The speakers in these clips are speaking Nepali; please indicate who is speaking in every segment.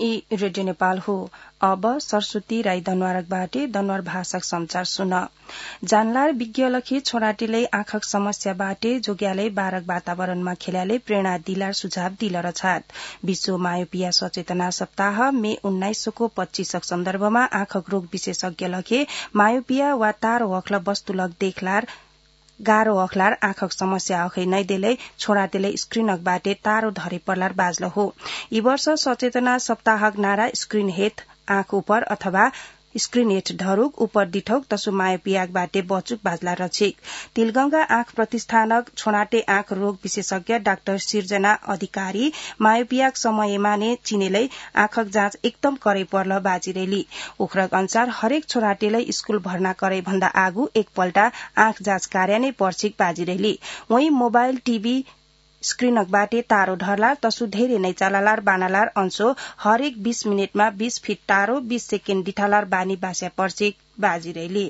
Speaker 1: ई रेडियो नेपाल हो। अब सरस्वती राई दनवारक बाटे दनवार भाषक समाचार सुन। जानलार विज्ञलखी छोराटीले आँखक समस्या बाटे जोग्याले बारक वातावरणमा खेल्याले प्रेरणा दिलार सुझाव दिल रछात। विश्व मायोपिया सचेतना सप्ताह मे 19 को 25 सन्दर्भमा आँखक रोग विशेषज्ञ लखे मायोपिया वा तारो अख्ल वस्तुलक देखलार गाह्रो अख्लार आँखक समस्या अखै नै देले छोराटेले स्क्रिनक बाटे तारो धरे पर्लार बाजल हो। यी वर्ष सचेतना सप्ताहक नारा स्क्रिन हेत आँख उपर अथवा स्क्रिन हेट धरुक उपर दिठौक तसु मायोपियाक बाटे बचुक बाजला रछिक। तिलगंगा आँख प्रतिष्ठानक छोनाटे आँख रोग विशेषज्ञ डाक्टर सिर्जना अधिकारी मायोपियाक समयमा ने चिनेलै आँखक जाँच एकदम करे पर्ल बाजिरेली। उखरक अनुसार हरेक छोराटेलै स्कूल भर्ना करे भन्दा आगु एकपल्ट आँख जाँच कार्य नै पर्छिक बाजिरेली। वही मोबाइल टीवी स्क्रिनक बाटे तारो ढर्लार तसु धेरै नै चालालार बानालार अंशो हरेक 20 मिनटमा 20 फिट टारो 20 सेकेण्ड दिठालार बानी बास्या पर्छिक बाजिरेली।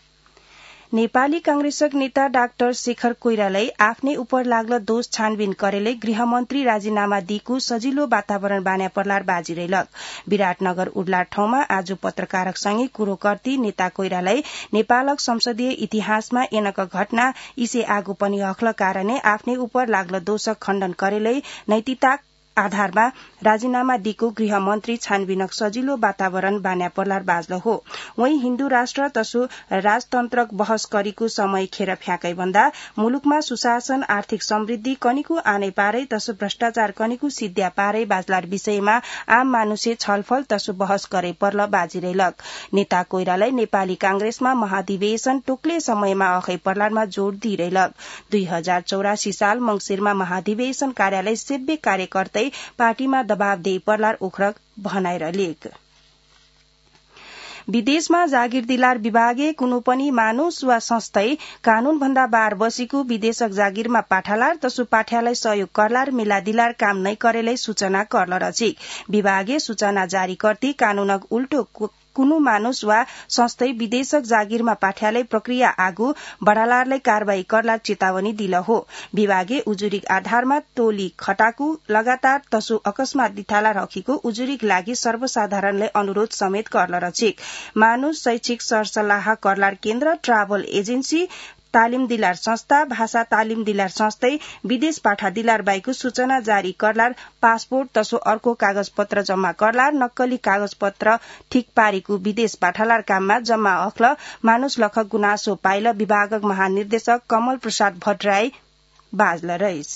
Speaker 1: नेपाली कांग्रेसक नेता डाक्टर शेखर कोइरालाई आफ्नै उपर लाग्ल दोष छानबिन करेले गृहमन्त्री राजीनामा दिएको सजिलो वातावरण बान्या पर्लार बाजिरेलक। विराटनगर उडलार ठाउँमा आज पत्रकारक सँगै कुरो गर्दै नेता कोइरालाई नेपालक संसदीय इतिहासमा एनक घटना इसे आगो पनि अख्ल कारणे आफ्नै उपर लाग्ल दोषक खण्डन करेलै नैतिकता आधारमा राजीनामा दिएको गृहमन्त्री छानबिनक सजिलो वातावरण बान्या पर्लार बाजल हो। वही हिन्दू राष्ट्र तसु राजतन्त्रक बहस गरेको समय खेर फ्याँकै भन्दा मुलुकमा सुशासन आर्थिक समृद्धि कनिको आनै पारै तसु भ्रष्टाचार कनिको सिद्ध्या पारै बाजलार विषयमा आम मानुषे छलफल तसु बहस गरे पर्ल बाजिरेलक। नेता कोइरालाई नेपाली कांग्रेसमा महाधिवेशन टोक्ले समयमा अखै पर्लारमा जोड़ दिइरेलक। 2084 साल मंगिरमा महाधिवेशन कार्यालय सेव्य कार्यकर्तै पार्टीमा दबाव दे पर्लार उखरक भनाएर लेख। विदेशमा जागिर दिलार विभागे कुनै पनि मानुष वा संस्थै कानून भन्दा बार बसेको विदेशक जागिरमा पाठालार तसु पाठ्यालय सहयोग करलार मिला दिलार काम नै करेलै सूचना करल रछिक। विभागे सूचना जारी गर्दै कानूनक उल्टो कुनु मानुष वा संस्थै विदेशक जागिरमा पाठ्यालय प्रक्रिया आगु बढ़ालारलाई कारवाही करलार चेतावनी दिल हो। विभागे उजुरीक आधारमा टोली खटाकु लगातार तसु अकस्मात दिठाला रखेको उजुरीक लागि सर्वसाधारणले अनुरोध समेत करल रछिक। मानुष शैक्षिक सरसल्लाह करलार केन्द्र ट्राभल एजेन्सी तालिम दिलार संस्था भाषा तालिम दिलार संस्थै विदेश पाठा दिलार बाइको सूचना जारी करलार पासपोर्ट तसु अर्को कागज पत्र जम्मा करलार नक्कली कागज पत्र ठीक पारेको विदेश पाठालार काममा जम्मा अख्ल मानुष लखक गुनासो पाइल विभागक महानिर्देशक कमल प्रसाद भट्टराई बाजल रहिस।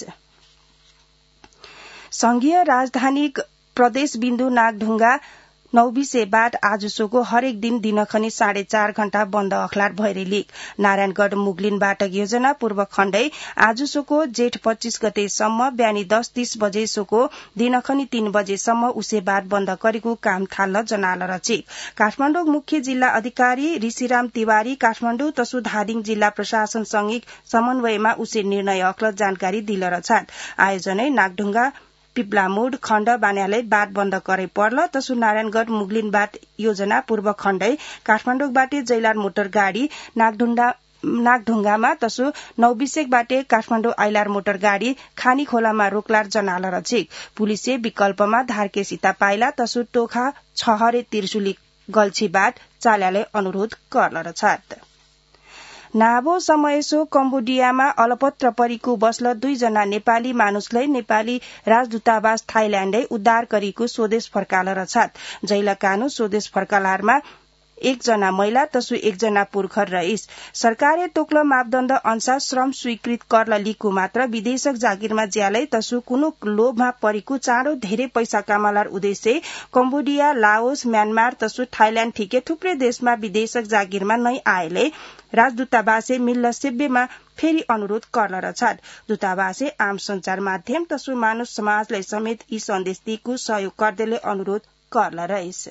Speaker 1: संघीय राजधानी प्रदेश बिन्दु नागढुंगा नौबिसे बाट आजुसोको हरेक दिन दिनखनी 4.5 घण्टा बन्द अखलार भइरेलिक। नारायणगढ़ मुगलिन बाटक योजना पूर्व खण्डै आजुसोको जेठ 25 गतेसम्म बिहानी 10:30 बजेसोको दिनखनी 3 बजेसम्म उसे बाट बन्द गरेको काम थाल्न जनाल रचिक। काठमाडौँ मुख्य जिल्ला अधिकारी ऋषिराम तिवारी काठमाडौँ तसु धादिङ जिल्ला प्रशासन सँगै समन्वयमा उसे निर्णय अख्ल जानकारी दिल रछात। आयोजनै नागढुंगा पिप्लामोड खण्ड बान्याले बाट बन्द करे पर्ल तसु नारायणगढ़ मुगलिन बाट योजना पूर्व खण्डै काठमाडौँबाटे जैलार मोटर गाड़ी नागढुंगामा तसु नौबिसेक बाटे काठमाडौँ आइलार मोटर गाड़ी खानी खोलामा रोकलार जनाल रछिक। पुलिसले विकल्पमा धारके सीता पाइला तसु टोखा छहरे तिर्सुली गल्छी बाट चाल्याले अनुरोध करल रछात। नाभो समयसो कम्बोडियामा अलपत्र परेको बस्ल 2 जना नेपाली मानुषलाई नेपाली राजदूतावास थाइल्याण्डले उद्धार गरेको स्वदेश फर्काल रछात। जैलकानु स्वदेश फर्कालारमा 1 जना महिला तसु 1 जना पुर्खर रहिस। सरकारले तोक्ल मापदण्ड अनुसार श्रम स्वीकृत कर लिएको मात्र विदेशक जागिरमा ज्यालै तसु कुनै लोभमा परेको चाँडो धेरै पैसा कमालार उद्देश्य कम्बोडिया लाओस म्यानमार तसु थाइल्याण्ड ठिकै थुप्रै देशमा विदेशक जागिरमा नै आएले राजदूतावासे मिल्ल सेव्यमा फेरि अनुरोध करल रछात। दूतावासे आम संचार माध्यम तसु मानव समाजलाई समेत यी सन्देश दिएको सहयोग गर्दैले अनुरोध करल रहिस।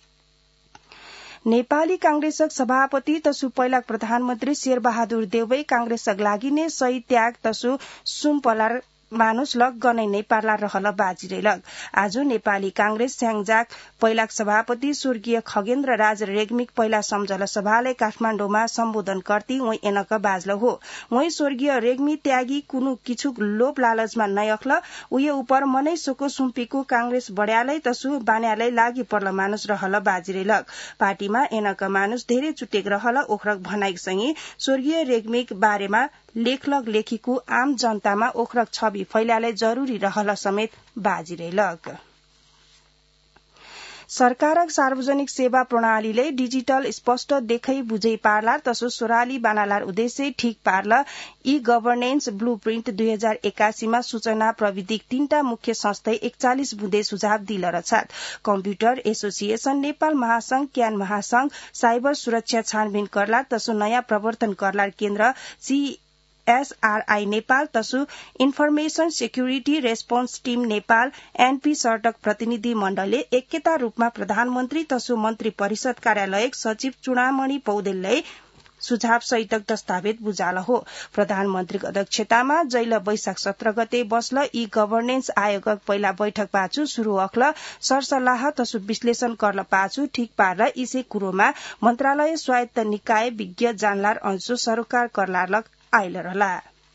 Speaker 1: नेपाली कांग्रेसक सभापति तसु पहिला प्रधानमन्त्री शेरबहादुर देउवै कांग्रेसक लागि नै सही त्याग तसु सुम पलार मानुष लग गनै नै पार्ला रहल बाजिरेलक आज नेपाली कांग्रेस स्याङजाक पहिलाक सभापति स्वर्गीय खगेन्द्र राज रेग्मिक पहिला सम्झल सभाले काठमाण्डुमा सम्बोधन गर्दै उही एनक बाजल हो उही स्वर्गीय रेग्मी त्यागी कुनु किछुक लोभ लालचमा नै अख्ल उये उपर मनै सोको सुम्पीको कांग्रेस बड्यालै तसु बान्यालै लागि पर्ल मानुष रहल बाजिरेलक पार्टीमा एनक मानुष धेरै चुटेक रहल ओखरक भनाइसँगै स्वर्गीय रेग्मिक बारेमा लेखलग लेखीको आम जनतामा ओखरक छवि फैलाले जरूरी रहल समेत बाजिरेलक सरकारक सार्वजनिक सेवा प्रणालीले डिजिटल स्पष्ट देखै बुझै पार्ला तसो सोराली बानालार उद्देश्य ठीक पार्ल ई गभर्नेन्स ब्लूप्रिन्ट 2081 मा सूचना प्रविधिक 3टा मुख्य संस्थाई 41 बुँदे सुझाव दिल रछात कम्प्युटर एसोसिएशन नेपाल महासंघ क्यान महासंघ साइबर सुरक्षा छानबिन करला तसो नयाँ प्रवर्तन करला केन्द्र SRI नेपाल तसु information security response team Nepal NP सडक प्रतिनिधि मण्डलले एकता रूपमा प्रधानमन्त्री तसु मन्त्री परिषद कार्यालय सचिव चुडामणि पौडेलले सुझाव सहितक दस्तावेज बुझाल हो प्रधानमन्त्रीको अध्यक्षतामा जैल वैशाख 17 गते बस्ल ई गभर्नेन्स आयोगक पहिला बैठक पाछु शुरू अख्ल सरसल्लाह तसु विश्लेषण कर्ल पाछु ठीक पार्ल इसे कुरोमा मन्त्रालय स्वायत्त निकाय विज्ञ जानलार अंशु सरकार करलालक आइल रहला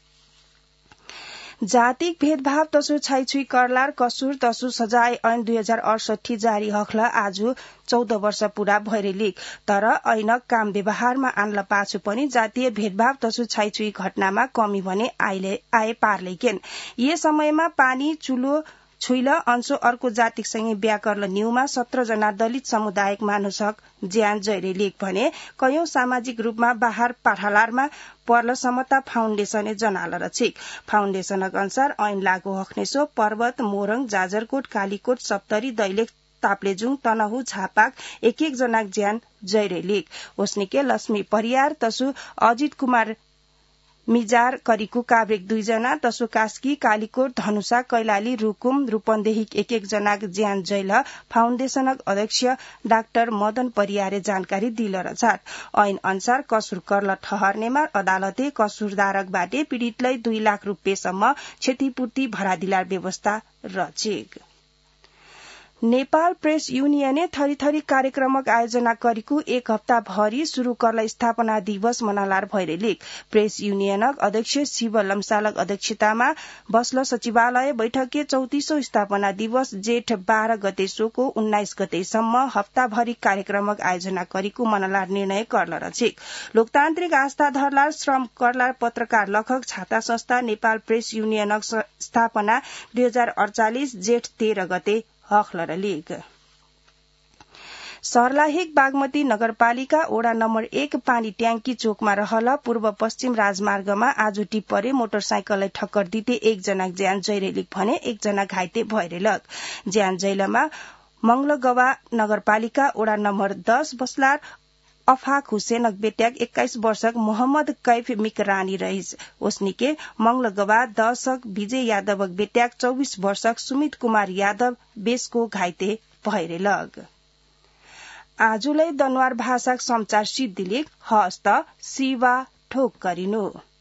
Speaker 1: जातिक भेदभाव तसु छाइछुई करलार कसुर तसु सजाय ऐन 2068 जारी हख्ल आज 14 वर्ष पूरा भइरेलिक तर ऐनक काम व्यवहारमा आन्ल पाछु पनि जातीय भेदभाव तसु छाइछुई घटनामा कमी भने आए पार्लेकेन ये समयमा पानी चुलो छुइल अंशो अर्को जातिकसँगै बिहा गर्ल न्यूमा 17 जना दलित समुदायक मानुषक ज्यान जैरेलिक भने कयौं सामाजिक रूपमा बाहर पाठालारमा पर्ल समता फाउन्डेशनले जनाल रछिक फाउन्डेशनक अनुसार ऐन लागू हक्नेसो पर्वत मोरङ जाजरकोट कालीकोट सप्तरी दैलेख ताप्लेजुङ तनहु झापाक एक जनाक ज्यान जैरेलिक ओस्निके लक्ष्मी परियार तसु अजित कुमार मिजार करिकु काभ्रेक 2 जना तसु कास्की कालीकोट धनुषा कैलाली रुकुम रूपन्देही एक जनाक ज्यान जैल फाउन्डेशनक अध्यक्ष डाक्टर मदन परियारे जानकारी दिल रछात ऐन अनुसार कसुर कर्ल ठहर्नेमा अदालते कसुरदारकबाटे पीड़ितलाई 2 लाख रुपियाँसम्म क्षतिपूर्ति भरादिलार व्यवस्था रचेक नेपाल प्रेस युनियनले थरी कार्यक्रमक आयोजना गरेको एक हप्ता भरि शुरू कर्ल स्थापना दिवस मनालार भइरेलिक प्रेस युनियनक अध्यक्ष शिव लम्सालक अध्यक्षतामा बस्ल सचिवालय बैठकके 34औं स्थापना दिवस जेठ 12 गते सोको 19 गतेसम्म हप्ताभरि कार्यक्रमक आयोजना गरेको मनालार निर्णय कर्ल रछिक लोकतान्त्रिक आस्था धरलार श्रम करलार पत्रकार लेखक छाता संस्था नेपाल प्रेस युनियनक स्थापना 2048 जेठ 13 गते हख्लरलिक सर्लाहिक बागमती नगरपालिका ओडा नम्बर 1 पानी ट्याङ्की चोकमा रहल पूर्व पश्चिम राजमार्गमा आज टिप्परे मोटरसाइकललाई ठक्कर दिँदै 1 जना ज्यान जैरेलिक भने 1 जना घाइते भइरेलक ज्यान जैलमा मंगलगवा नगरपालिका ओडा नम्बर 10 बस्लार अफाक हुसेनक बेट्याक 21 वर्षक मोहम्मद कैफ मिकरानी रहिस ओस्निके मंगलगवा 10क विजय यादवक बेट्याक 24 वर्षक सुमित कुमार यादव बेसको घाइते भइरेलक आजुलाई दनवार भाषाक समाचार सिद्धिलिक हस्त शिवा ठोक गरिनु।